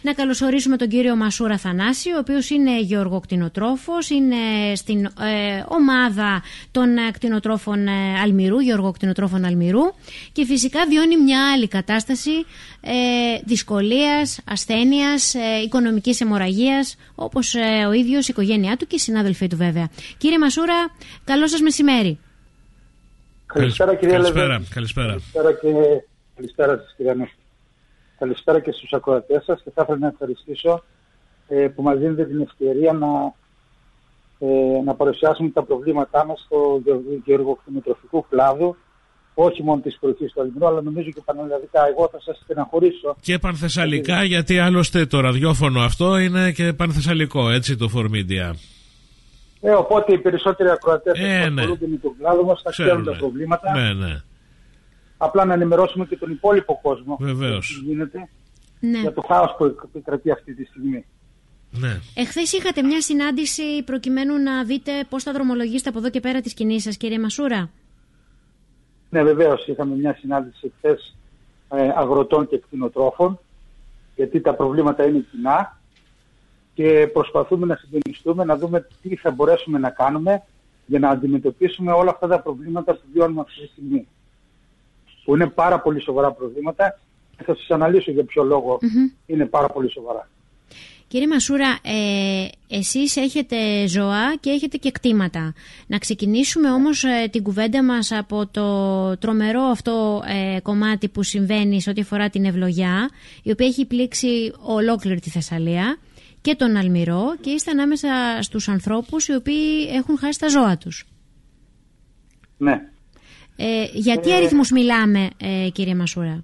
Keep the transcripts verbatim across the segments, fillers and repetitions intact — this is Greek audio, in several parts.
Να καλωσορίσουμε τον κύριο Μασούρα Θανάση, ο οποίος είναι γεωργοκτηνοτρόφος, είναι στην ε, ομάδα των ε, κτηνοτρόφων ε, Αλμυρού, γεωργοκτηνοτρόφων Αλμυρού, και φυσικά βιώνει μια άλλη κατάσταση ε, δυσκολίας, ασθένειας, ε, οικονομικής αιμορραγίας, όπως ε, ο ίδιος, η οικογένειά του και οι συνάδελφοί του βέβαια. Κύριε Μασούρα, καλό σας μεσημέρι. Καλησπέρα κυρία Λεβέντη. Καλησπέρα. Καλησπέρα και καλησπέρα σας κυρία Νέφη. Καλησπέρα και στους ακροατές σας και θα ήθελα να ευχαριστήσω ε, που μας δίνετε την ευκαιρία να, ε, να παρουσιάσουμε τα προβλήματά μας στο γεωργοκτηνοτροφικό κλάδο, όχι μόνο της περιοχής του Αλμυρού, αλλά νομίζω και πανελλαδικά. Εγώ θα σας στεναχωρήσω. Και πανθεσσαλικά, γιατί... γιατί άλλωστε το ραδιόφωνο αυτό είναι και πανθεσσαλικό, έτσι, το φορμίδια. Ε, οπότε οι περισσότεροι ακροατές ε, που ασχολούνται με τον κλάδο μας θα ξέρουν τα προβλήματα. Ναι, ναι. Απλά να ενημερώσουμε και τον υπόλοιπο κόσμο. Βεβαίως. Γίνεται, ναι. για το χάος που επικρατεί αυτή τη στιγμή. Ναι. Εχθές είχατε μια συνάντηση προκειμένου να δείτε πώς θα δρομολογήσετε από εδώ και πέρα τις κινήσεις σας, κύριε Μασούρα. Ναι, βεβαίως. Είχαμε μια συνάντηση χθες ε, αγροτών και κτηνοτρόφων, γιατί τα προβλήματα είναι κοινά και προσπαθούμε να συντονιστούμε, να δούμε τι θα μπορέσουμε να κάνουμε για να αντιμετωπίσουμε όλα αυτά τα προβλήματα που βιώνουμε αυτή τη στιγμή. Που είναι πάρα πολύ σοβαρά προβλήματα και θα σας αναλύσω για ποιο λόγο mm-hmm. είναι πάρα πολύ σοβαρά. Κύριε Μασούρα, ε, εσείς έχετε ζώα και έχετε και κτήματα. Να ξεκινήσουμε όμως ε, την κουβέντα μας από το τρομερό αυτό ε, κομμάτι που συμβαίνει σε ό,τι αφορά την ευλογιά, η οποία έχει πλήξει ολόκληρη τη Θεσσαλία και τον Αλμυρό, και είστε ανάμεσα στους ανθρώπους οι οποίοι έχουν χάσει τα ζώα τους. Ναι. Ε, γιατί ε... αριθμούς μιλάμε, ε, κύριε Μασούρα?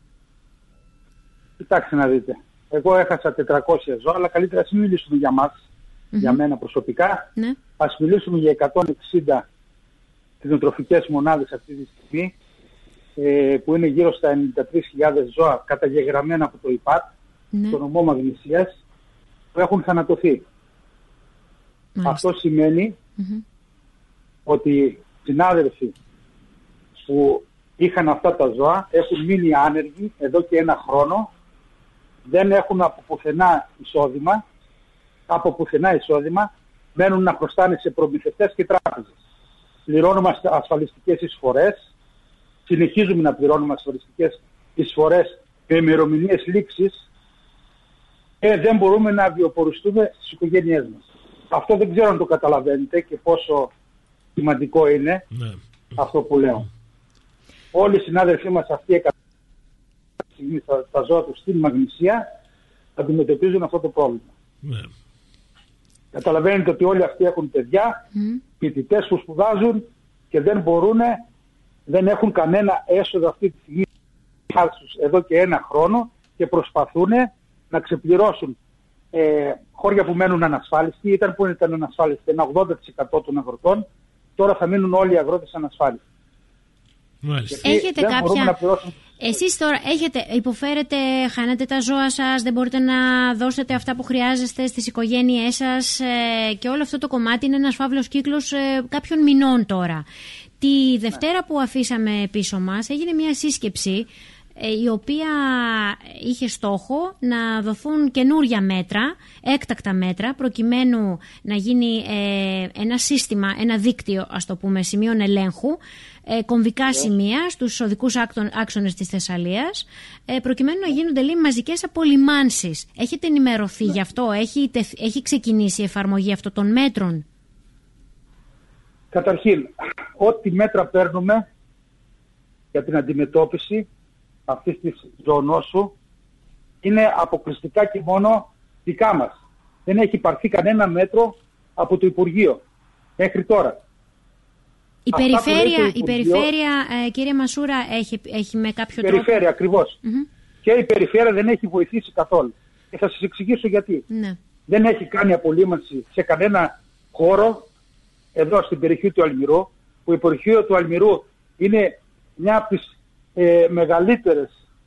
Κοιτάξτε να δείτε. Εγώ έχασα τετρακόσια ζώα, αλλά καλύτερα ας μην μιλήσουμε για μας, mm-hmm. για μένα προσωπικά. Ναι. Ας μιλήσουμε για εκατόν εξήντα κτηνοτροφικές μονάδες αυτή τη στιγμή, ε, που είναι γύρω στα ενενήντα τρεις χιλιάδες ζώα καταγεγραμμένα από το ΙΠΑΤ, ναι. το νομό Μαγνησίας, που έχουν θανατωθεί. Μάλιστα. Αυτό σημαίνει mm-hmm. ότι οι συνάδελφοι που είχαν αυτά τα ζώα έχουν μείνει άνεργοι εδώ και ένα χρόνο, δεν έχουν από πουθενά εισόδημα, από πουθενά εισόδημα, μένουν να χρωστάνε σε προμηθευτές και τράπεζες. Πληρώνουμε ασφαλιστικές εισφορές, συνεχίζουμε να πληρώνουμε ασφαλιστικές εισφορές με ημερομηνίες λήξης και δεν μπορούμε να βιοποριστούμε στις οικογένειές μας. Αυτό δεν ξέρω αν το καταλαβαίνετε και πόσο σημαντικό είναι ναι. αυτό που λέω. Όλοι οι συνάδελφοί μας αυτοί εκατό τα, τα ζώα τους στην Μαγνησία αντιμετωπίζουν αυτό το πρόβλημα. Ναι. Καταλαβαίνετε ότι όλοι αυτοί έχουν παιδιά, mm. φοιτητές που σπουδάζουν και δεν μπορούν, δεν έχουν κανένα έσοδο αυτή τη στιγμή εδώ και ένα χρόνο και προσπαθούν να ξεπληρώσουν ε, χώρια που μένουν ανασφάλιστοι. Ήταν που ήταν ανασφάλιστοι ένα ογδόντα τοις εκατό των αγροτών, τώρα θα μείνουν όλοι οι αγρότες ανασφάλιστοι. Έχετε κάποια... Εσείς τώρα έχετε, υποφέρετε, χάνετε τα ζώα σας, δεν μπορείτε να δώσετε αυτά που χρειάζεστε στις οικογένειές σας ε, και όλο αυτό το κομμάτι είναι ένας φαύλος κύκλος ε, κάποιων μηνών τώρα. Τη Δευτέρα ναι. που αφήσαμε πίσω μας έγινε μια σύσκεψη ε, η οποία είχε στόχο να δοθούν καινούρια μέτρα, έκτακτα μέτρα, προκειμένου να γίνει ε, ένα σύστημα, ένα δίκτυο, ας το πούμε, σημείων ελέγχου, Ε, κομβικά yeah. σημεία στους οδικούς άξονες της Θεσσαλίας, ε, προκειμένου να γίνονται λίγο μαζικές απολυμάνσεις. Έχετε ενημερωθεί yeah. γι' αυτό? Έχει, έχει ξεκινήσει η εφαρμογή αυτών των μέτρων? Καταρχήν, ό,τι μέτρα παίρνουμε για την αντιμετώπιση αυτής της ζωονόσου είναι αποκλειστικά και μόνο δικά μας. Δεν έχει υπαρθεί κανένα μέτρο από το Υπουργείο μέχρι τώρα. Η περιφέρεια, η περιφέρεια ε, κύριε Μασούρα, έχει, έχει με κάποιο τρόπο... Η περιφέρεια, ακριβώς. Mm-hmm. Και η περιφέρεια δεν έχει βοηθήσει καθόλου. Και θα σας εξηγήσω γιατί. Ναι. Δεν έχει κάνει απολύμανση σε κανένα χώρο εδώ στην περιοχή του Αλμυρού, που η περιοχή του Αλμυρού είναι μια από τις ε, μεγαλύτερες,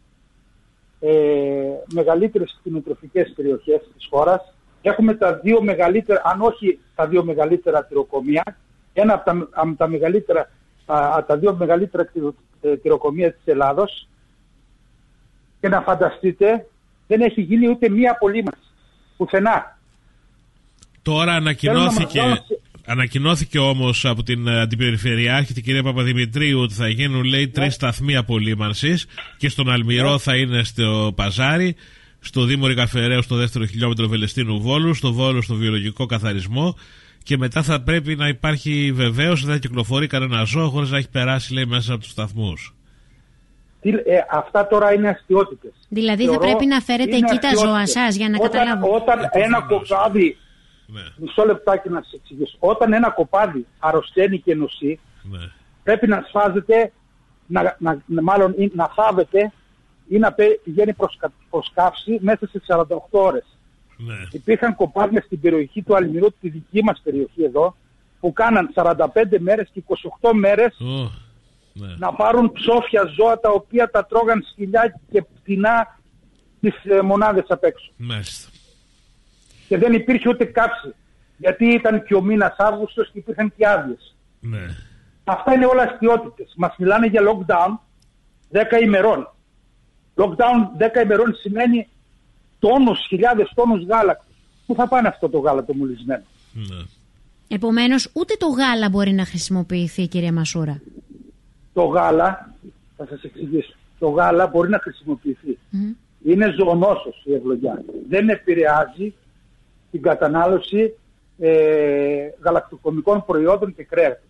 ε, μεγαλύτερες κτηνοτροφικές περιοχές της χώρας. Έχουμε τα δύο μεγαλύτερα, αν όχι τα δύο μεγαλύτερα τυροκομεία, ένα από τα, από τα, μεγαλύτερα, α, τα δύο μεγαλύτερα τυροκομεία της Ελλάδος, και να φανταστείτε δεν έχει γίνει ούτε μία απολύμανση. Πουθενά. Τώρα ανακοινώθηκε, ανακοινώθηκε όμως από την Αντιπεριφερειάρχη, την κυρία Παπαδημητρίου, ότι θα γίνουν, λέει, τρεις σταθμοί απολύμανσης και στον Αλμυρό θα είναι στο Παζάρι, στο Δήμο Ρικαφεραίου στο δεύτερο χιλιόμετρο Βελεστίνου Βόλου, στο Βόλο στο βιολογικό καθαρισμό, και μετά θα πρέπει να υπάρχει βεβαίως, δεν θα κυκλοφορεί κανένα ζώο χωρίς να έχει περάσει, λέει, μέσα από τους σταθμούς. Τι, ε, αυτά τώρα είναι αστιότητες. Δηλαδή Θεωρώ, θα πρέπει να φέρετε εκεί τα ζώα σας για να όταν, καταλάβω. Όταν ένα κοπάδι, ναι. μισό λεπτάκι να σας εξηγήσω, όταν ένα κοπάδι αρρωσταίνει και νοσεί, ναι. πρέπει να σφάζεται, να, να, μάλλον να θάβεται ή να πηγαίνει προς, προς καύση μέσα σε σαράντα οκτώ ώρες. Ναι. Υπήρχαν κοπάδια στην περιοχή του Αλμυρού, τη δική μας περιοχή εδώ, που κάναν σαράντα πέντε μέρες και είκοσι οκτώ μέρες oh, ναι. να πάρουν ψόφια ζώα τα οποία τα τρώγαν σκυλιά και πτηνά τις ε, μονάδες απ' έξω. Μάλιστα. Και δεν υπήρχε ούτε κάψη, γιατί ήταν και ο μήνας Αύγουστος και υπήρχαν και άδειες. Ναι. Αυτά είναι όλα αστιότητες. Μας μιλάνε για lockdown δέκα ημερών. Lockdown δέκα ημερών σημαίνει τόνους, χιλιάδες τόνους γάλακτος. Πού θα πάνε αυτό το γάλα το μολυσμένο? Ναι. Επομένως, ούτε το γάλα μπορεί να χρησιμοποιηθεί, κυρία Μασούρα. Το γάλα, θα σας εξηγήσω, το γάλα μπορεί να χρησιμοποιηθεί. Mm. Είναι ζωονόσος η ευλογιά. Δεν επηρεάζει την κατανάλωση ε, γαλακτοκομικών προϊόντων και κρέατος.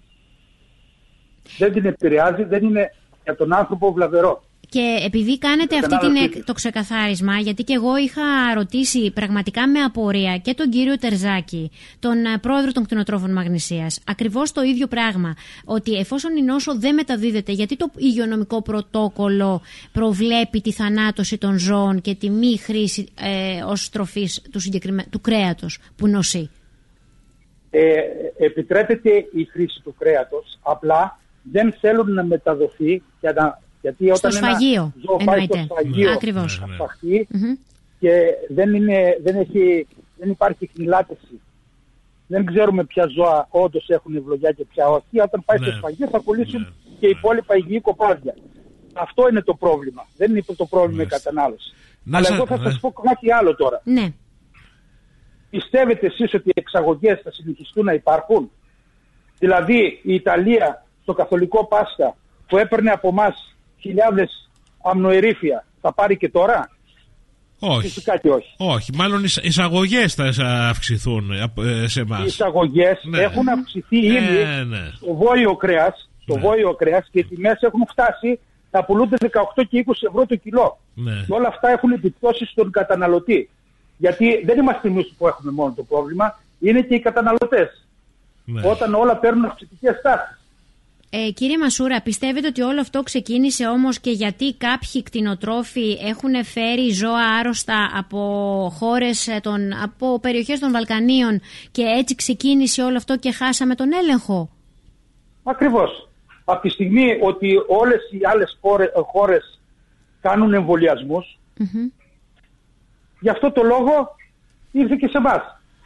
Δεν την επηρεάζει, δεν είναι για τον άνθρωπο βλαβερό. Και επειδή κάνετε αυτή την, το ξεκαθάρισμα, γιατί και εγώ είχα ρωτήσει πραγματικά με απορία και τον κύριο Τερζάκη, τον πρόεδρο των κτηνοτρόφων Μαγνησίας, ακριβώς το ίδιο πράγμα, ότι εφόσον η νόσο δεν μεταδίδεται, γιατί το υγειονομικό πρωτόκολλο προβλέπει τη θανάτωση των ζώων και τη μη χρήση ε, ως τροφής του, του κρέατος που νοσεί. Ε, επιτρέπεται η χρήση του κρέατος, απλά δεν θέλουν να μεταδοθεί για να... Γιατί όταν στο σφαγείο, ένα ζώο πάει στο σφαγείο, ακριβώς, να σφαχτεί mm-hmm. και δεν, είναι, δεν, έχει, δεν υπάρχει χνηλάτευση. Δεν ξέρουμε ποια ζώα όντως έχουν ευλογιά και ποια όχι. Όταν πάει ναι. στο σφαγείο θα κολλήσουν ναι. και οι υπόλοιπα υγιή κοπάδια. Αυτό είναι το πρόβλημα. Δεν είναι το πρόβλημα η κατανάλωση. Να Αλλά σα... εγώ θα σας πω κάτι άλλο τώρα. Ναι. Πιστεύετε εσείς ότι οι εξαγωγές θα συνεχιστούν να υπάρχουν? Δηλαδή η Ιταλία στο καθολικό Πάσχα που έπαιρνε από εμάς χιλιάδες αμνοερήφια θα πάρει και τώρα? Όχι. Φυσικά και όχι. Όχι. Μάλλον οι εισαγωγές θα αυξηθούν σε εμάς. Οι εισαγωγές ναι. έχουν αυξηθεί ήδη ναι, ναι. στο βόλιο κρέας, στο ναι. βόλιο κρέας και οι τιμές έχουν φτάσει να πουλούνται δεκαοκτώ και είκοσι ευρώ το κιλό. Ναι. Και όλα αυτά έχουν επιπτώσει στον καταναλωτή. Γιατί δεν είμαστε εμείς που έχουμε μόνο το πρόβλημα, είναι και οι καταναλωτές. Ναι. Όταν όλα παίρνουν αυξητικές τάσεις. Ε, κύριε Μασούρα, πιστεύετε ότι όλο αυτό ξεκίνησε όμως και γιατί κάποιοι κτηνοτρόφοι έχουν φέρει ζώα άρρωστα από χώρες, των, από περιοχές των Βαλκανίων και έτσι ξεκίνησε όλο αυτό και χάσαμε τον έλεγχο? Ακριβώς. Από τη στιγμή ότι όλες οι άλλες χώρες, χώρες κάνουν εμβολιασμούς, mm-hmm. γι' αυτό το λόγο ήρθε και σε εμάς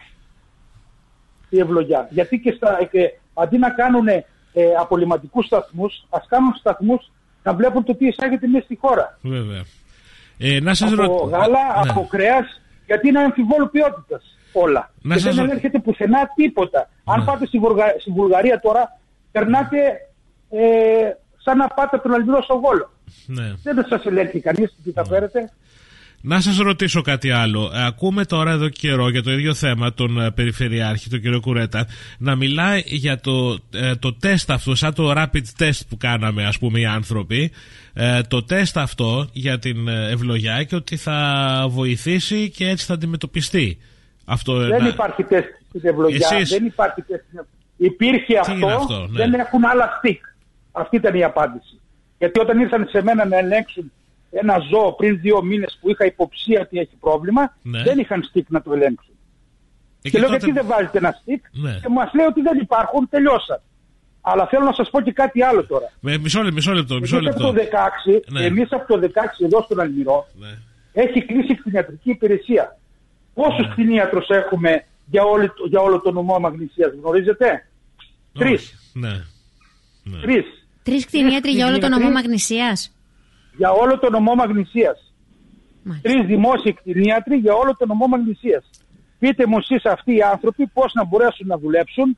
η ευλογιά. Γιατί και, στα, και αντί να κάνουν Ε, απολυματικούς σταθμούς, ας κάνουν σταθμούς να βλέπουν το τι εισάγεται μέσα στη χώρα. Βέβαια. Ε, να σας από ρω... γάλα, ναι. από κρέας, γιατί είναι αμφιβόλου ποιότητας όλα. Να και σας... δεν έρχεται πουθενά τίποτα. Ναι. Αν πάτε στη, Βουργα... στη Βουλγαρία τώρα, περνάτε ε, σαν να πάτε τον Αλμυρό στο Βόλο. Ναι. Δεν σας ελέγχει κανείς τι θα ναι. φέρετε. Να σας ρωτήσω κάτι άλλο. Ακούμε τώρα εδώ καιρό για το ίδιο θέμα τον Περιφερειάρχη, τον κύριο Κουρέτα, να μιλάει για το, ε, το τεστ αυτό, σαν το rapid test που κάναμε ας πούμε οι άνθρωποι, ε, το τεστ αυτό για την ευλογιά και ότι θα βοηθήσει και έτσι θα αντιμετωπιστεί. Αυτό, δεν να... υπάρχει τεστ στην ευλογιά, Εσείς... δεν υπάρχει τεστ. Υπήρχε αυτό, αυτό ναι. δεν έχουν άλλα στικ. Αυτή ήταν η απάντηση. Γιατί όταν ήρθαν σε μένα να ελέγξουν ένα ζώο πριν δύο μήνες που είχα υποψία ότι έχει πρόβλημα, ναι. δεν είχαν στικ να το ελέγξουν. Ε, και, και λέω τότε... γιατί δεν βάζετε ένα στικ ναι. και μας λέει ότι δεν υπάρχουν, τελειώσαν. Αλλά θέλω να σας πω και κάτι άλλο τώρα. Με, μισό λεπτό, μισό λεπτό. Μισό λεπτό. Εμείς, από το δεκαέξι, ναι. εμείς από το δεκαέξι εδώ στον Αλμυρό ναι. έχει κλείσει κτηνιατρική υπηρεσία. Πόσους ναι. κτηνίατρους έχουμε για, όλη, για όλο το νομό Μαγνησίας, γνωρίζετε? Τρεις. Ναι. Ναι. Τρεις κτηνίατροι για όλο το νομό Μαγνησίας. Για όλο το νομό Μαγνησίας. Τρεις δημόσιοι κτηνίατροι για όλο το νομό Μαγνησίας. Πείτε μου εσείς αυτοί οι άνθρωποι πώς να μπορέσουν να δουλέψουν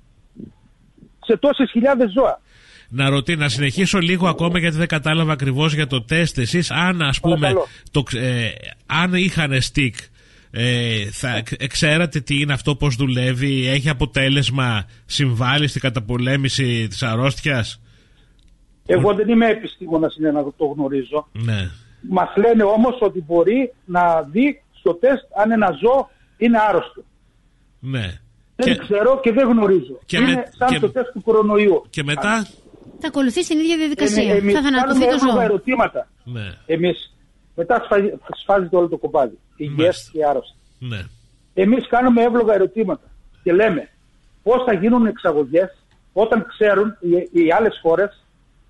σε τόσες χιλιάδες ζώα. Να ρωτήσω, να συνεχίσω λίγο ακόμα γιατί δεν κατάλαβα ακριβώς για το τεστ. Εσείς αν ας πούμε, το, ε, αν είχαν στικ, ε, θα ξέρατε τι είναι αυτό, πώς δουλεύει, έχει αποτέλεσμα, συμβάλλει στην καταπολέμηση της αρρώστιας? Εγώ δεν είμαι επιστήμονας, είναι να το γνωρίζω. Ναι. Μας λένε όμως ότι μπορεί να δει στο τεστ αν ένα ζώο είναι άρρωστο. Ναι. Δεν και... ξέρω και δεν γνωρίζω. Και είναι με... σαν και... το τεστ του κορονοϊού. Και μετά... Θα ακολουθεί την ίδια διαδικασία. Εμείς θα θανατωθεί το ζώο. Ερωτήματα. Ναι. Εμείς μετά σφάζεται όλο το κομμάτι. Υγιές και άρρωστο. Ναι. Εμείς κάνουμε εύλογα ερωτήματα και λέμε πώς θα γίνουν εξαγωγές όταν ξέρουν οι, οι άλλες χώρες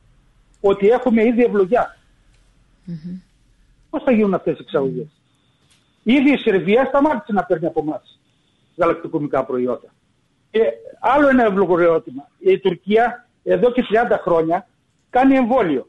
ότι έχουμε ήδη ευλογιά. Mm-hmm. Πώς θα γίνουν αυτές οι εξαγωγές? Mm-hmm. Ήδη η Σερβία σταμάτησε να παίρνει από εμάς γαλακτοκομικά προϊόντα. Και άλλο ένα εύλογο ερώτημα. Η Τουρκία εδώ και τριάντα χρόνια κάνει εμβόλιο.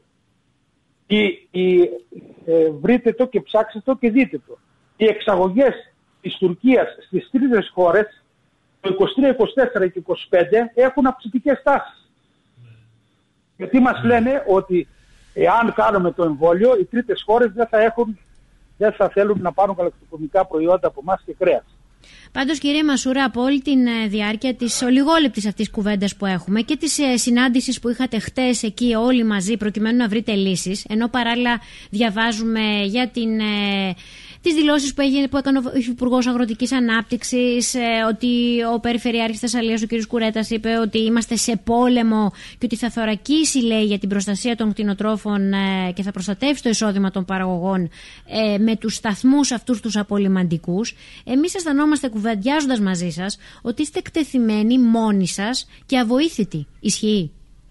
Η, η, ε, βρείτε το και ψάξτε το και δείτε το. Οι εξαγωγές της Τουρκίας στις τρίτες χώρες το είκοσι τρία, είκοσι τέσσερα και είκοσι πέντε έχουν αυξητικές τάσεις. Mm. Γιατί μας mm. λένε ότι εάν κάνουμε το εμβόλιο οι τρίτες χώρες δεν θα, έχουν, δεν θα θέλουν να πάρουν γαλακτοκομικά προϊόντα από εμάς και κρέας. Πάντως, κύριε Μασούρα, από όλη τη διάρκεια της ολιγόλεπτης αυτής κουβέντας που έχουμε και της συνάντησης που είχατε χτες εκεί όλοι μαζί προκειμένου να βρείτε λύσεις, ενώ παράλληλα διαβάζουμε για την... τις δηλώσεις που, έγινε, που έκανε ο Υπουργός Αγροτικής Ανάπτυξης, ε, ότι ο Περιφερειάρχης Θεσσαλίας, ο κ. Κουρέτας, είπε ότι είμαστε σε πόλεμο και ότι θα θωρακίσει, λέει, για την προστασία των κτηνοτρόφων ε, και θα προστατεύσει το εισόδημα των παραγωγών ε, με τους σταθμούς αυτούς τους απολυμαντικούς. Εμείς αισθανόμαστε, κουβεντιάζοντας μαζί σας, ότι είστε εκτεθειμένοι μόνοι σας και αβοήθητοι. Ισχύει?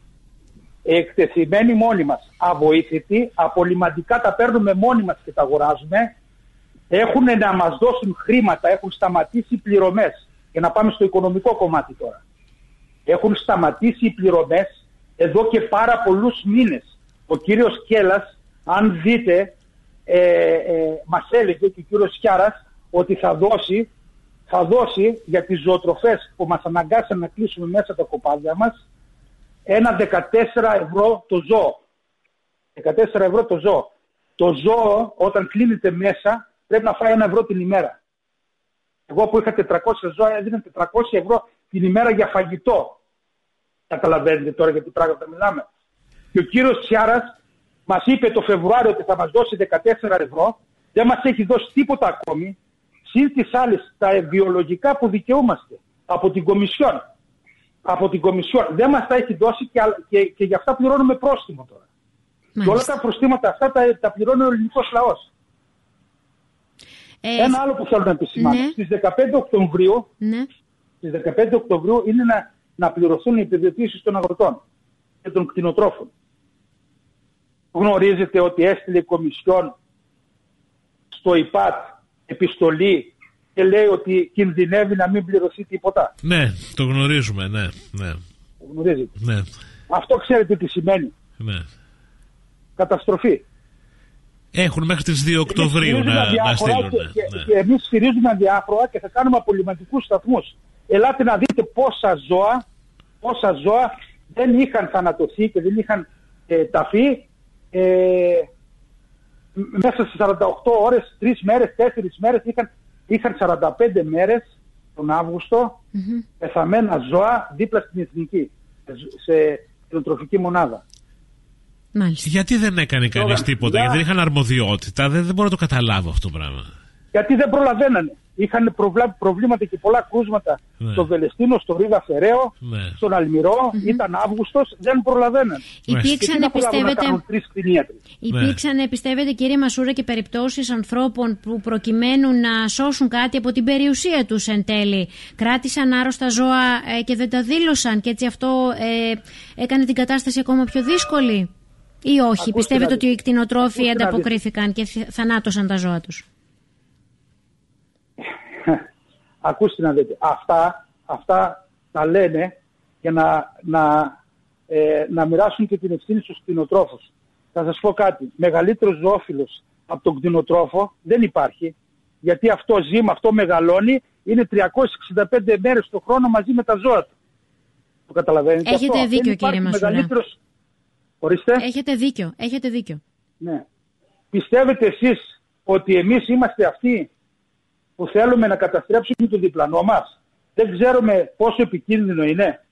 Εκτεθειμένοι μόνοι μας, αβοήθητοι, απολυμαντικά τα παίρνουμε μόνοι μας και τα αγοράζουμε. Έχουν να μας δώσουν χρήματα, έχουν σταματήσει οι πληρωμές. Και να πάμε στο οικονομικό κομμάτι τώρα. Έχουν σταματήσει οι πληρωμές εδώ και πάρα πολλούς μήνες. Ο κύριος Κέλλας, αν δείτε, ε, ε, μας έλεγε και ο κύριος Χιάρας ότι θα δώσει, θα δώσει για τις ζωοτροφές που μας αναγκάσαν να κλείσουμε μέσα τα κοπάδια μας ένα δεκατέσσερα ευρώ το ζώο. δεκατέσσερα ευρώ το ζώο. Το ζώο όταν κλείνεται μέσα πρέπει να φάει ένα ευρώ την ημέρα. Εγώ που είχα τετρακόσια ζώα έδινα τετρακόσια ευρώ την ημέρα για φαγητό. Καταλαβαίνετε τώρα για τι πράγματα μιλάμε. Και ο κύριος Σιάρας μας είπε το Φεβρουάριο ότι θα μας δώσει δεκατέσσερα ευρώ. Δεν μας έχει δώσει τίποτα ακόμη. Συν τις άλλες τα βιολογικά που δικαιούμαστε από την Κομισιόν. Από την Κομισιόν. Δεν μας τα έχει δώσει και, και, και γι' αυτά πληρώνουμε πρόστιμο τώρα. Μάλιστα. Και όλα τα προστήματα αυτά τα, τα πληρώνει ο ελληνικός λαός. Ε, Ένα άλλο που θέλω να επισημάνω. Ναι. Στις δεκαπέντε Οκτωβρίου, ναι. στις δεκαπέντε Οκτωβρίου είναι να, να πληρωθούν οι επιδοτήσεις των αγροτών και των κτηνοτρόφων. Γνωρίζετε ότι έστειλε η Κομισιόν στο ΙΠΑΤ επιστολή και λέει ότι κινδυνεύει να μην πληρωθεί τίποτα. Ναι, το γνωρίζουμε, ναι. ναι. Το γνωρίζετε. Ναι. Αυτό ξέρετε τι σημαίνει. Ναι. Καταστροφή. Έχουν μέχρι τις δύο Οκτωβρίου να, να στείλουν. Και, ναι. και, και εμείς στηρίζουμε αδιάφορα και θα κάνουμε απολυμαντικούς σταθμούς. Ελάτε να δείτε πόσα ζώα, πόσα ζώα δεν είχαν θανατωθεί και δεν είχαν ε, ταφεί ε, μέσα στις σαράντα οκτώ ώρες, τρεις μέρες, τέσσερις μέρες, είχαν, είχαν σαράντα πέντε μέρες τον Αύγουστο mm-hmm. πεθαμένα ζώα δίπλα στην εθνική, σε κτηνοτροφική μονάδα. Μάλιστα. Γιατί δεν έκανε κανείς τίποτα, για... γιατί δεν είχαν αρμοδιότητα, δεν, δεν μπορώ να το καταλάβω αυτό το πράγμα. Γιατί δεν προλαβαίνανε. Είχαν προβλά... προβλήματα και πολλά κρούσματα ναι. στο Βελεστίνο, στο Ρίγα Φεραίο, ναι. στον Αλμυρό, mm-hmm. ήταν Αύγουστος, δεν προλαβαίνανε. Υπήρξαν, πιστεύετε, υπήρξαν ναι. πιστεύετε, κύριε Μασούρα, και περιπτώσεις ανθρώπων που προκειμένου να σώσουν κάτι από την περιουσία τους εν τέλει, κράτησαν άρρωστα ζώα ε, και δεν τα δήλωσαν και έτσι αυτό ε, έκανε την κατάσταση ακόμα πιο δύσκολη? Ή όχι, ακούστε πιστεύετε ότι οι κτηνοτρόφοι ανταποκρίθηκαν και θανάτωσαν τα ζώα τους? Ακούστε να δείτε, αυτά, αυτά τα λένε για να, να, ε, να μοιράσουν και την ευθύνη στους κτηνοτρόφους. Θα σας πω κάτι, μεγαλύτερος ζωόφιλος από τον κτηνοτρόφο, δεν υπάρχει. Γιατί αυτό ζει, με αυτό μεγαλώνει, είναι τριακόσιες εξήντα πέντε μέρες το χρόνο μαζί με τα ζώα του. Το καταλαβαίνετε? Έχετε αυτό. δίκιο, κύριε Μασούρα. Μεγαλύτερος... Ορίστε. Έχετε δίκιο, έχετε δίκιο. Ναι. Πιστεύετε εσείς ότι εμείς είμαστε αυτοί που θέλουμε να καταστρέψουμε τον διπλανό μας? Δεν ξέρουμε πόσο επικίνδυνο είναι?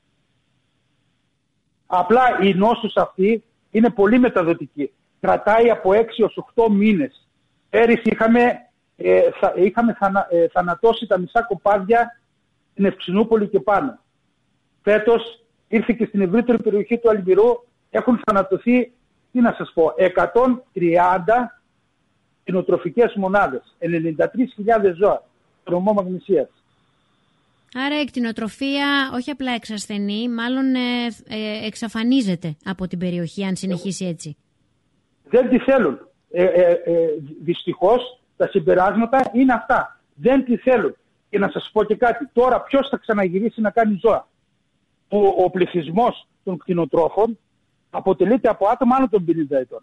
Απλά η νόσος αυτή είναι πολύ μεταδοτική. Κρατάει από έξι έως οκτώ μήνες. Πέρυσι είχαμε, ε, θα, είχαμε θανα, ε, θανατώσει τα μισά κοπάδια στην Ευξηνούπολη και πάνω. Φέτος ήρθε και στην ευρύτερη περιοχή του Αλμυρού, έχουν θανατωθεί, τι να σας πω, εκατόν τριάντα κτηνοτροφικές μονάδες, ενενήντα τρεις χιλιάδες ζώα, στο νομό Μαγνησίας. Άρα η κτηνοτροφία όχι απλά εξασθενεί, μάλλον ε, ε, εξαφανίζεται από την περιοχή, αν συνεχίσει έτσι. Δεν τη θέλουν. Ε, ε, ε, δυστυχώς τα συμπεράσματα είναι αυτά. Δεν τη θέλουν. Και να σας πω και κάτι. Τώρα ποιος θα ξαναγυρίσει να κάνει ζώα? Ο, ο πληθυσμός των κτηνοτρόφων αποτελείται από άτομα άνω των πενήντα ετών.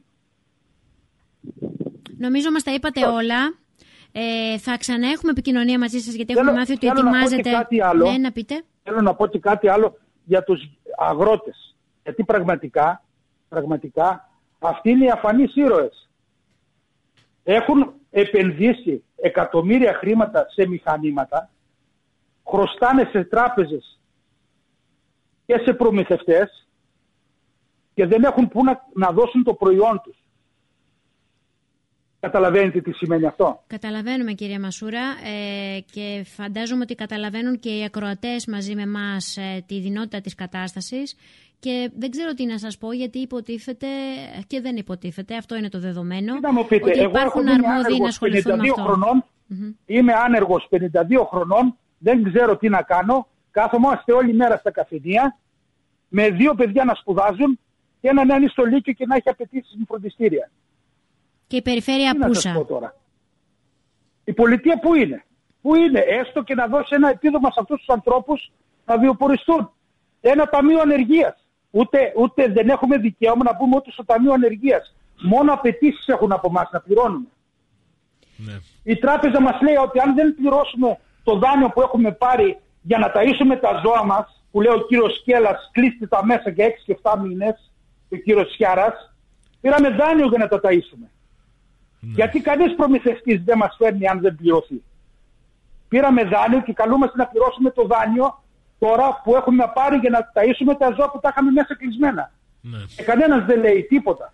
Νομίζω μας τα είπατε όλα. Ε, θα ξαναέχουμε επικοινωνία μαζί σας, γιατί θέλω, έχουμε μάθει ότι ετοιμάζετε. Να ναι, να πείτε. Θέλω να πω και κάτι άλλο για τους αγρότες. Γιατί πραγματικά, πραγματικά αυτοί είναι οι αφανείς ήρωες. Έχουν επενδύσει εκατομμύρια χρήματα σε μηχανήματα, χρωστάνε σε τράπεζες και σε προμηθευτές και δεν έχουν πού να, να δώσουν το προϊόν τους. Καταλαβαίνετε τι σημαίνει αυτό? Καταλαβαίνουμε, κύριε Μασούρα, ε, και φαντάζομαι ότι καταλαβαίνουν και οι ακροατές μαζί με εμάς ε, τη δεινότητα της κατάστασης, και δεν ξέρω τι να σας πω, γιατί υποτίθεται και δεν υποτίθεται, αυτό είναι το δεδομένο, πείτε, ότι υπάρχουν αρμόδιοι να ασχοληθούν με αυτό. Χρονών, mm-hmm. Είμαι άνεργος πενήντα δύο χρονών, δεν ξέρω τι να κάνω, κάθομαστε όλη μέρα στα καφενεία, με δύο παιδιά να σπουδάζουν και έναν να είναι στο Λύκειο και να έχει απαιτήσεις με φροντιστήρια. Και η περιφέρεια πούσα. Η πολιτεία πού είναι? Πού είναι? Έστω και να δώσει ένα επίδομα σε αυτούς τους ανθρώπους να βιοποριστούν. Ένα ταμείο ανεργίας. Ούτε, ούτε δεν έχουμε δικαίωμα να πούμε ούτε στο ταμείο ανεργίας. Μόνο απαιτήσεις έχουν από εμάς να πληρώνουμε. Ναι. Η τράπεζα μας λέει ότι αν δεν πληρώσουμε το δάνειο που έχουμε πάρει για να ταΐσουμε τα ζώα μας, που λέει ο κύριος Σκέλας, κλείστε τα μέσα για έξι και επτά μήνες, ο κύριος Σιάρας, πήραμε δάνειο για να τα ταΐσουμε. Ναι. Γιατί κανείς προμηθευτής δεν μας φέρνει αν δεν πληρωθεί. Πήραμε δάνειο και καλούμαστε να πληρώσουμε το δάνειο τώρα που έχουμε πάρει για να ταΐσουμε τα ζώα που τα είχαμε μέσα κλεισμένα. Ναι. Και κανένας δεν λέει τίποτα.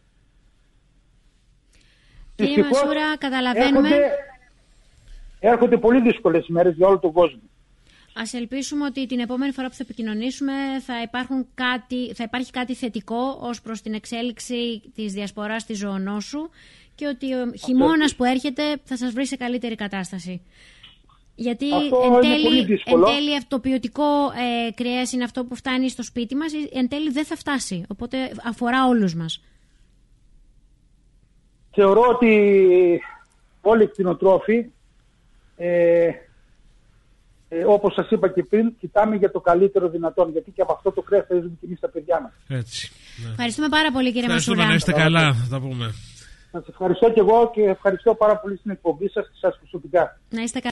Κύριε Μασούρα, καταλαβαίνουμε. Έρχονται, έρχονται πολύ δύσκολες μέρες για όλο τον κόσμο. Ας ελπίσουμε ότι την επόμενη φορά που θα επικοινωνήσουμε θα, υπάρχουν κάτι, θα υπάρχει κάτι θετικό ως προς την εξέλιξη της διασποράς της ζωονόσου, και ότι ο χειμώνας που έρχεται θα σας βρει σε καλύτερη κατάσταση. Γιατί εν τέλει, εν τέλει αυτό το ποιοτικό ε, κρέας είναι αυτό που φτάνει στο σπίτι μας, εν τέλει δεν θα φτάσει, οπότε αφορά όλους μας. Θεωρώ ότι όλοι οι κτηνοτρόφοι, ε, ε, όπως σας είπα και πριν, κοιτάμε για το καλύτερο δυνατόν, γιατί και από αυτό το κρέας θα ζούμε και εμείς τα παιδιά μας. Έτσι. Ναι. Ευχαριστούμε πάρα πολύ, κύριε Μασούρα. Να είστε καλά, θα τα πούμε. Σας ευχαριστώ και εγώ και ευχαριστώ πάρα πολύ στην εκπομπή σας και σας προσωπικά. Να είστε καλά.